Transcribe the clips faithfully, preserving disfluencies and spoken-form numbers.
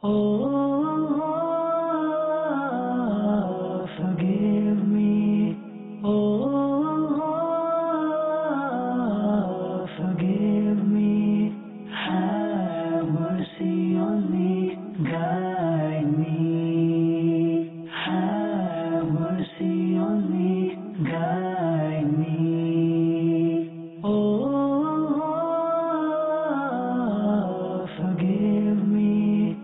Oh, forgive me. Oh, forgive me. Have mercy on me. Guide me. Have mercy on me. Guide me. Oh, forgive me.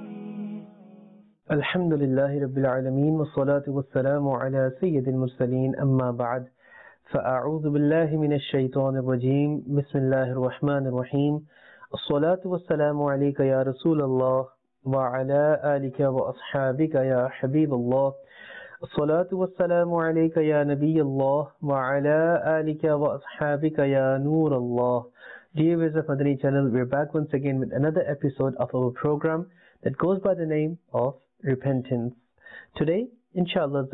الحمد لله رب العالمين والصلاة والسلام على سيد المرسلين أما بعد فأعوذ بالله من الشيطان الرجيم بسم الله الرحمن الرحيم الصلاة والسلام عليك يا رسول الله وعلى آلك وأصحابك يا حبيب الله الصلاة والسلام عليك يا نبي الله وعلى آلك وأصحابك يا نور الله. Dear viewers of Madani channel, we're back once again with another episode of our program that goes by the name of repentance. Today, inshallah,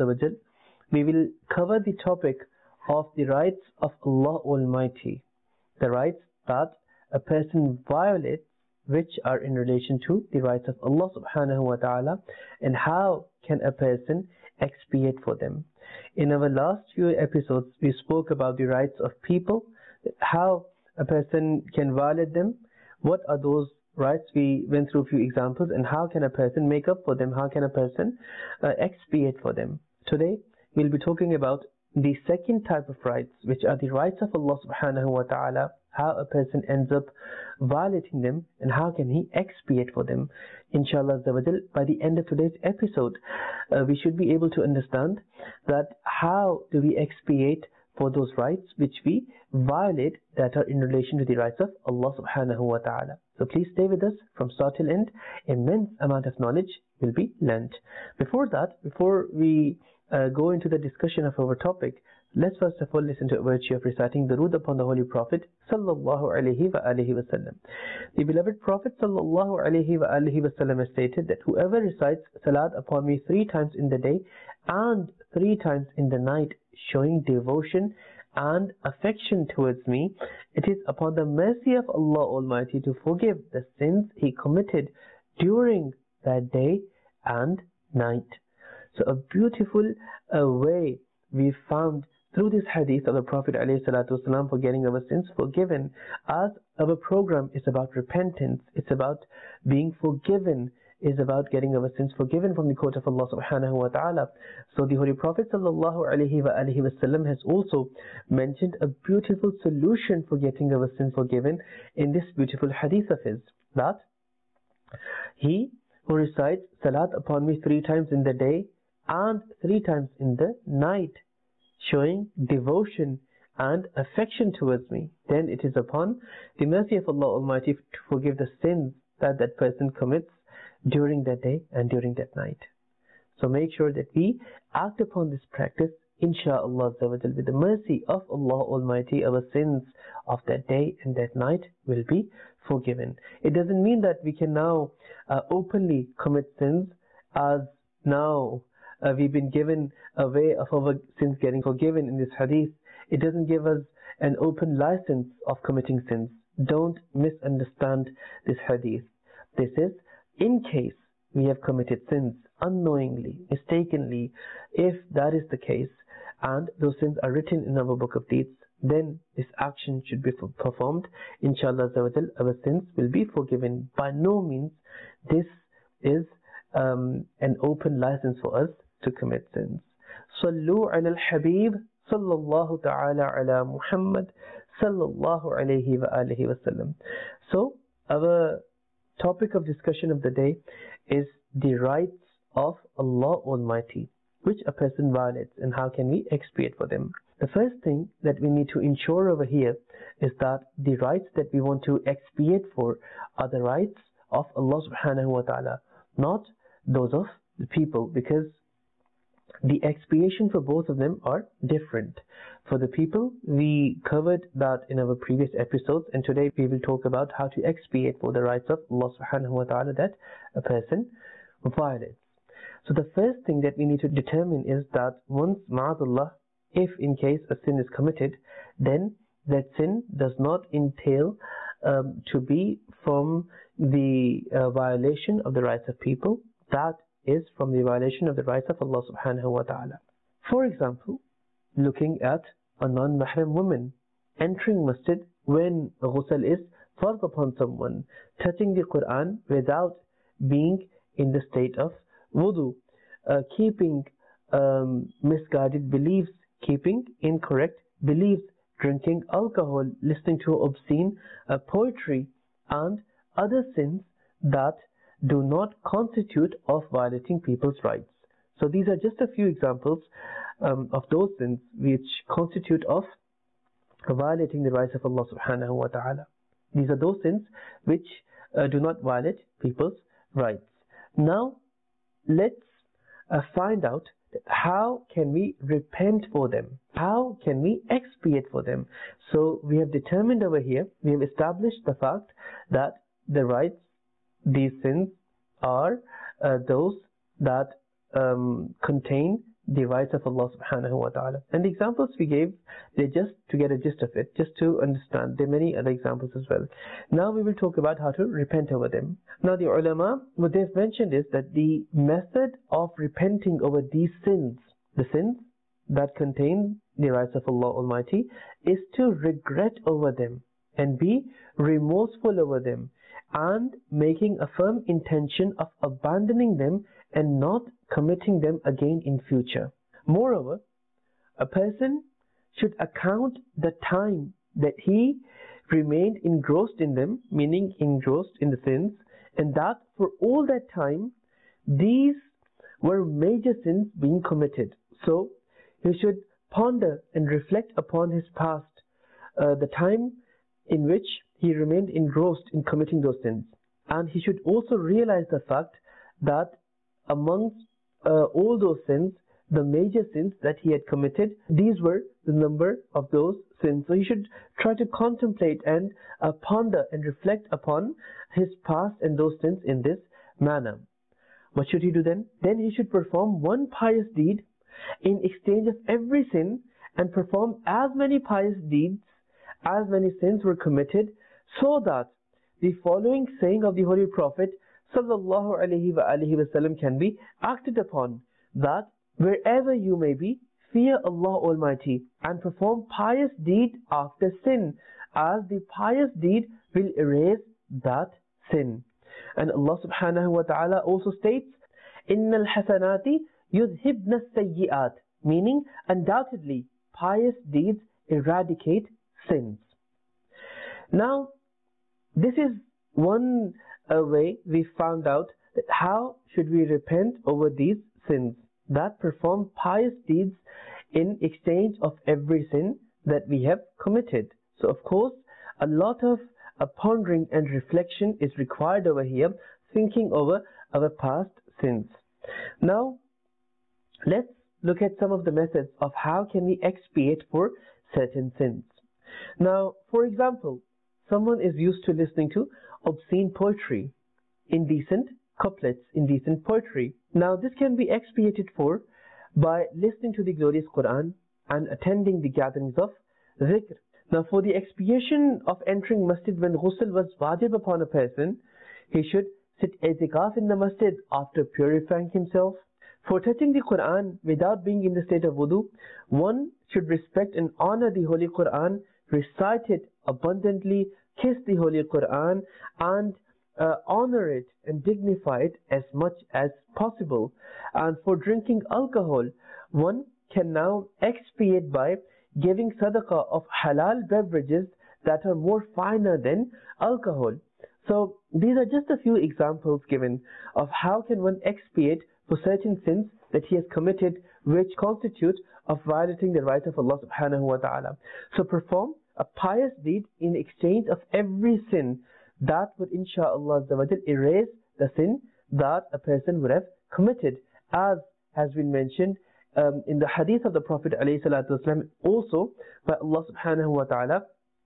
we will cover the topic of the rights of Allah Almighty, the rights that a person violates, which are in relation to the rights of Allah subhanahu wa ta'ala, and how can a person expiate for them. In our last few episodes, we spoke about the rights of people, how a person can violate them, what are those rights. We went through a few examples, and how can a person make up for them, how can a person uh, expiate for them. Today we'll be talking about the second type of rights, which are the rights of Allah subhanahu wa ta'ala, how a person ends up violating them and how can he expiate for them. Inshallah, by the end of today's episode, uh, we should be able to understand that how do we expiate for those rights which we violate that are in relation to the rights of Allah subhanahu wa ta'ala. So please stay with us from start till end. Immense amount of knowledge will be learnt. Before that, before we uh, go into the discussion of our topic, let's first of all listen to a virtue of reciting Durood upon the Holy Prophet sallallahu alaihi wa alihi wasallam. The beloved Prophet sallallahu alaihi wa alihi wasallam has stated that whoever recites salat upon me three times in the day and three times in the night, showing devotion and affection towards me, it is upon the mercy of Allah Almighty to forgive the sins he committed during that day and night. So a beautiful uh, way we found through this hadith of the Prophet ﷺ for getting our sins forgiven. As our program is about repentance, it's about being forgiven, is about getting our sins forgiven from the court of Allah subhanahu wa ta'ala. So the Holy Prophet sallallahu alaihi wa alihi wasallam has also mentioned a beautiful solution for getting our sins forgiven in this beautiful hadith of his, that he who recites salat upon me three times in the day and three times in the night, showing devotion and affection towards me, then it is upon the mercy of Allah Almighty to forgive the sins that that person commits during that day and during that night. So make sure that we act upon this practice, insha'Allah, with the mercy of Allah Almighty, our sins of that day and that night will be forgiven. It doesn't mean that we can now uh, openly commit sins, as now uh, we've been given a way of our sins getting forgiven in this hadith. It doesn't give us an open license of committing sins. Don't misunderstand this hadith. This is in case we have committed sins unknowingly, mistakenly. If that is the case, and those sins are written in our book of deeds, then this action should be performed. Inshallah, our sins will be forgiven. By no means this is um, an open license for us to commit sins. Sallu ala al-Habib sallallahu ta'ala ala Muhammad sallallahu alayhi wa alihi wa sallam. So our topic of discussion of the day is the rights of Allah Almighty, which a person violates, and how can we expiate for them. The first thing that we need to ensure over here is that the rights that we want to expiate for are the rights of Allah subhanahu wa ta'ala, not those of the people, because the expiation for both of them are different. For the people, we covered that in our previous episodes, and today we will talk about how to expiate for the rights of Allah subhanahu wa ta'ala that a person violates. So the first thing that we need to determine is that once, ma'adallah, if in case a sin is committed, then that sin does not entail um, to be from the uh, violation of the rights of people, that is from the violation of the rights of Allah subhanahu wa ta'ala. For example, looking at a non-mahram woman entering masjid when ghusl is fard upon someone, touching the Quran without being in the state of wudu, uh, keeping um, misguided beliefs, keeping incorrect beliefs, drinking alcohol, listening to obscene uh, poetry, and other sins that do not constitute of violating people's rights. So these are just a few examples um, of those sins which constitute of violating the rights of Allah subhanahu wa ta'ala. These are those sins which uh, do not violate people's rights. Now let's uh, find out how can we repent for them, how can we expiate for them. So we have determined over here, we have established the fact that the rights, these sins are uh, those that um, contain the rights of Allah subhanahu wa ta'ala. And the examples we gave, they're just to get a gist of it, just to understand. There are many other examples as well. Now we will talk about how to repent over them. Now the ulama, what they've mentioned is that the method of repenting over these sins, the sins that contain the rights of Allah Almighty, is to regret over them and be remorseful over them and making a firm intention of abandoning them and not committing them again in future. Moreover, a person should account the time that he remained engrossed in them, meaning engrossed in the sins, and that for all that time these were major sins being committed. So he should ponder and reflect upon his past, uh, the time in which he remained engrossed in committing those sins. And he should also realize the fact that amongst uh, all those sins, the major sins that he had committed, these were the number of those sins. So he should try to contemplate and uh, ponder and reflect upon his past and those sins in this manner. What should he do then? Then he should perform one pious deed in exchange of every sin, and perform as many pious deeds as many sins were committed, so that the following saying of the Holy Prophet sallallahu alaihi wasallam can be acted upon, that wherever you may be, fear Allah Almighty and perform pious deed after sin, as the pious deed will erase that sin. And Allah subhanahu wa ta'ala also states, Innal hasanati yudhibna sayyi'at, meaning undoubtedly pious deeds eradicate sins. Now this is one uh, way we found out that how should we repent over these sins, that perform pious deeds in exchange of every sin that we have committed. So of course a lot of uh, pondering and reflection is required over here, thinking over our past sins. Now let's look at some of the methods of how can we expiate for certain sins. Now for example, someone is used to listening to obscene poetry, indecent couplets, indecent poetry. Now this can be expiated for by listening to the glorious Quran and attending the gatherings of dhikr. Now for the expiation of entering masjid when ghusl was wajib upon a person, he should sit i'tikaf in the masjid after purifying himself. For touching the Quran without being in the state of wudu, one should respect and honor the Holy Quran, recite it abundantly, kiss the Holy Quran, and uh, honor it and dignify it as much as possible. And for drinking alcohol, one can now expiate by giving sadaqah of halal beverages that are more finer than alcohol. So these are just a few examples given of how can one expiate for certain sins that he has committed which constitute of violating the rights of Allah subhanahu wa ta'ala. So perform a pious deed in exchange of every sin that would insha'Allah erase the sin that a person would have committed, as has been mentioned um, in the hadith of the Prophet alayhi salatu wasalam, also by Allah subhanahu wa ta'ala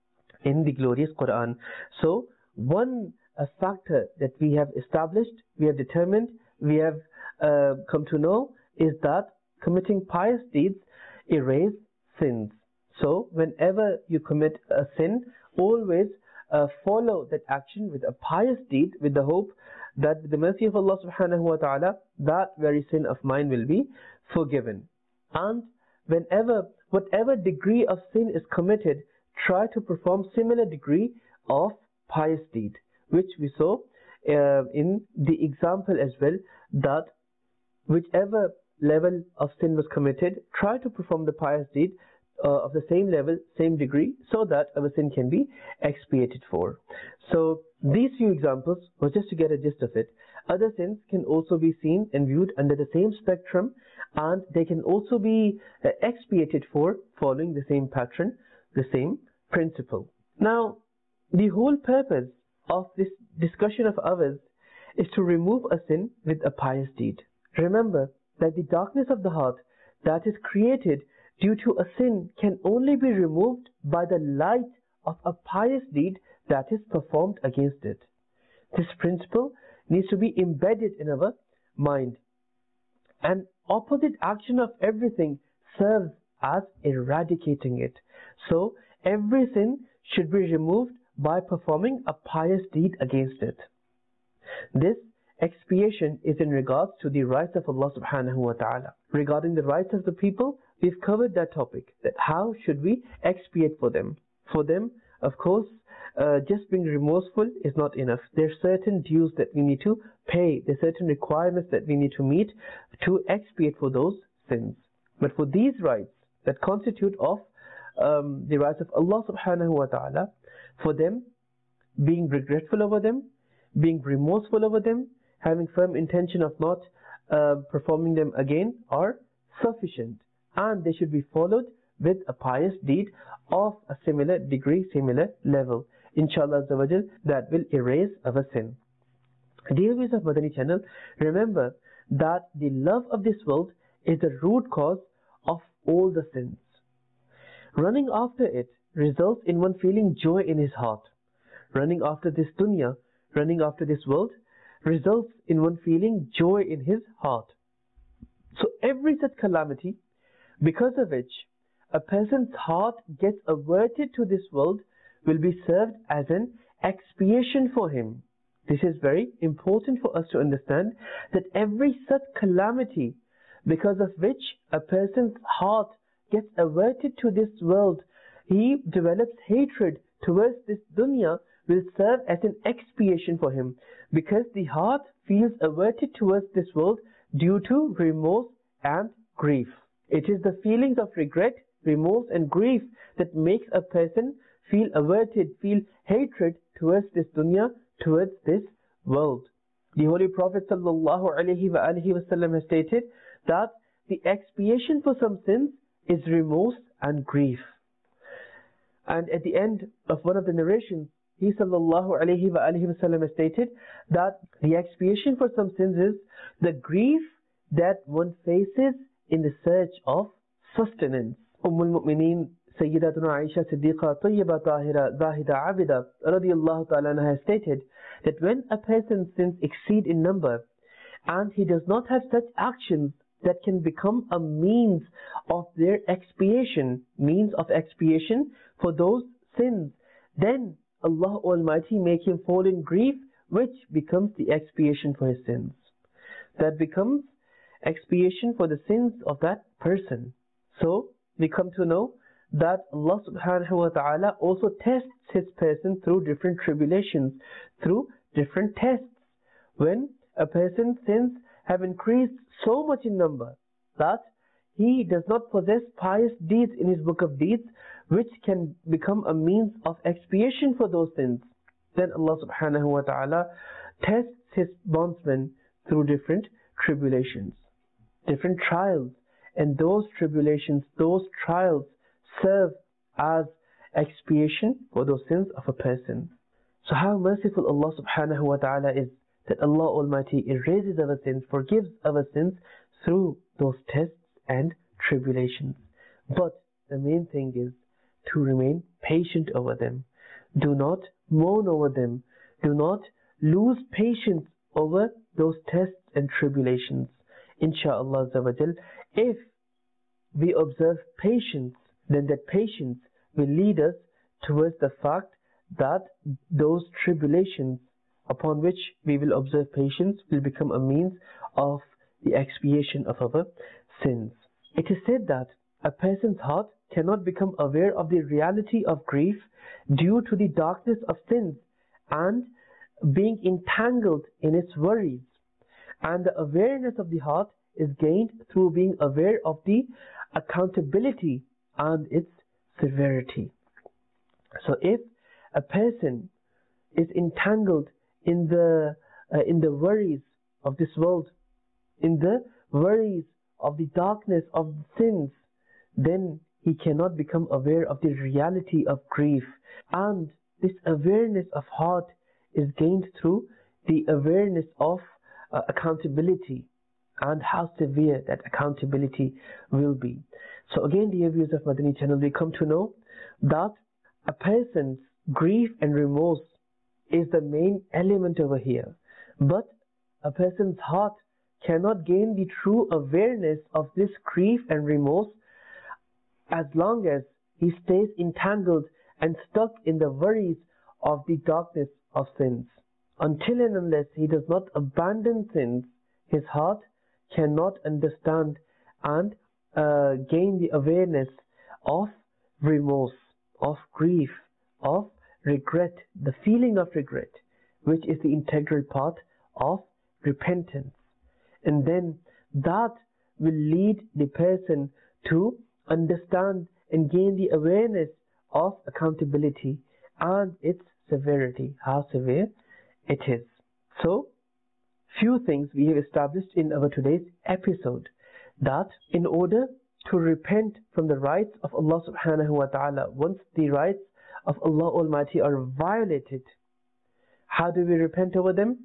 in the glorious Quran. So one a factor that we have established, we have determined, we have uh, come to know is that committing pious deeds erase sins. So whenever you commit a sin, always uh, follow that action with a pious deed, with the hope that with the mercy of Allah subhanahu wa ta'ala, that very sin of mine will be forgiven. And whenever, whatever degree of sin is committed, try to perform similar degree of pious deed, which we saw uh, in the example as well, that whichever level of sin was committed, try to perform the pious deed uh, of the same level, same degree, so that our sin can be expiated for. So these few examples was just to get a gist of it. Other sins can also be seen and viewed under the same spectrum, and they can also be uh, expiated for following the same pattern, the same principle. Now, the whole purpose of this discussion of ours is to remove a sin with a pious deed. Remember that the darkness of the heart that is created due to a sin can only be removed by the light of a pious deed that is performed against it. This principle needs to be embedded in our mind. An opposite action of everything serves as eradicating it. So every sin should be removed by performing a pious deed against it. This expiation is in regards to the rights of Allah subhanahu wa ta'ala. Regarding the rights of the people, we've covered that topic, that how should we expiate for them. For them, of course, uh, just being remorseful is not enough. There are certain dues that we need to pay, there are certain requirements that we need to meet to expiate for those sins. But for these rights that constitute of um, the rights of Allah subhanahu wa ta'ala, for them, being regretful over them, being remorseful over them, having firm intention of not uh, performing them again are sufficient, and they should be followed with a pious deed of a similar degree, similar level. Inshallah Azza wa Jal, that will erase our sin. Dear viewers of Madani channel, remember that the love of this world is the root cause of all the sins. Running after it results in one feeling joy in his heart. Running after this dunya, running after this world, results in one feeling joy in his heart. So every such calamity, because of which a person's heart gets averted to this world, will be served as an expiation for him. This is very important for us to understand, that every such calamity, because of which a person's heart gets averted to this world, he develops hatred towards this dunya, will serve as an expiation for him, because the heart feels averted towards this world due to remorse and grief. It is the feelings of regret, remorse and grief that makes a person feel averted, feel hatred towards this dunya, towards this world. The Holy Prophet sallallahu alaihi wasallam has stated that the expiation for some sins is remorse and grief. And at the end of one of the narrations, he sallallahu alaihi wasallam has stated that the expiation for some sins is the grief that one faces in the search of sustenance. Ummul Mu'mineen Sayyidatuna Aisha Siddiqa Tayyiba Tahira Zahida Abida radiyallahu ta'ala anha has stated that when a person's sins exceed in number and he does not have such actions that can become a means of their expiation, means of expiation for those sins, then Allah Almighty make him fall in grief, which becomes the expiation for his sins. That becomes expiation for the sins of that person. So we come to know that Allah subhanahu wa ta'ala also tests his person through different tribulations, through different tests. When a person's sins have increased so much in number that he does not possess pious deeds in his book of deeds, which can become a means of expiation for those sins, then Allah subhanahu wa ta'ala tests his bondsmen through different tribulations, different trials, and those tribulations, those trials serve as expiation for those sins of a person. So how merciful Allah subhanahu wa ta'ala is, that Allah Almighty erases our sins, forgives our sins through those tests and tribulations. But the main thing is to remain patient over them. Do not moan over them. Do not lose patience over those tests and tribulations. Insha'Allah Azza wa Jal, if we observe patience, then that patience will lead us towards the fact that those tribulations upon which we will observe patience will become a means of the expiation of our sins. It is said that a person's heart cannot become aware of the reality of grief due to the darkness of sins and being entangled in its worries. And the awareness of the heart is gained through being aware of the accountability and its severity. So if a person is entangled in the uh, in the worries of this world, in the worries of the darkness of sins, then he cannot become aware of the reality of grief. And this awareness of heart is gained through the awareness of uh, accountability and how severe that accountability will be. So again, dear viewers of Madani channel, we come to know that a person's grief and remorse is the main element over here. But a person's heart cannot gain the true awareness of this grief and remorse as long as he stays entangled and stuck in the worries of the darkness of sins. Until and unless he does not abandon sins, his heart cannot understand and uh, gain the awareness of remorse, of grief, of regret, the feeling of regret, which is the integral part of repentance. And then that will lead the person to understand and gain the awareness of accountability and its severity, how severe it is. So, few things we have established in our today's episode, that in order to repent from the rights of Allah subhanahu wa ta'ala, once the rights of Allah Almighty are violated, how do we repent over them?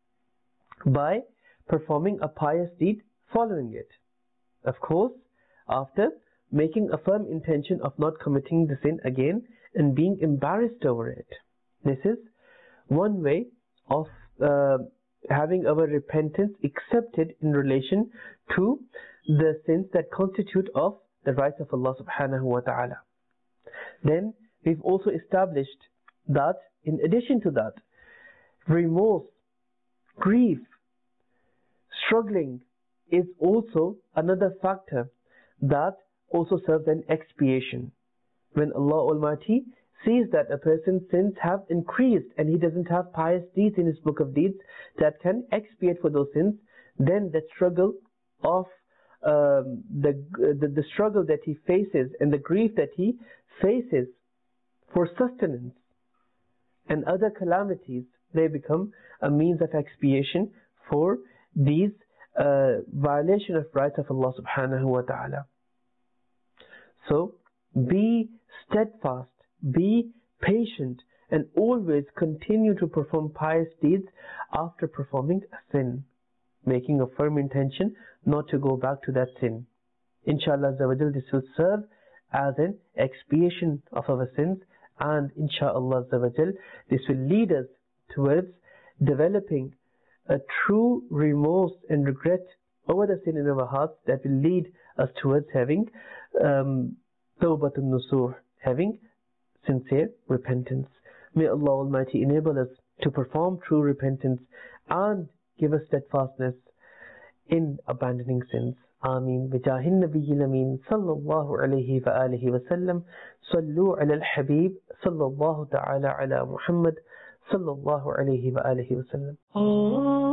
By performing a pious deed following it. Of course, after making a firm intention of not committing the sin again and being embarrassed over it. This is one way of uh, having our repentance accepted in relation to the sins that constitute of the rights of Allah subhanahu wa ta'ala. Then we've also established that in addition to that, remorse, grief, struggling is also another factor that also serves an expiation. When Allah Almighty sees that a person's sins have increased and he doesn't have pious deeds in his book of deeds that can expiate for those sins, then the struggle of um, the, the the struggle that he faces and the grief that he faces for sustenance and other calamities, they become a means of expiation for these uh, violation of rights of Allah subhanahu wa ta'ala. So be steadfast, be patient, and always continue to perform pious deeds after performing a sin, making a firm intention not to go back to that sin. Inshallah Azza wa Jal, this will serve as an expiation of our sins, and inshallah Azza wa Jal, this will lead us towards developing a true remorse and regret over the sin in our hearts that will lead us towards having um, tawbatun nusuh, having sincere repentance. May Allah Almighty enable us to perform true repentance and give us steadfastness in abandoning sins. Ameen. Bijahin Nabiyil Ameen sallallahu alayhi wa alihi wa sallam. Sallu ala al-Habib sallallahu ta'ala ala Muhammad sallallahu alayhi wa alihi wa sallam.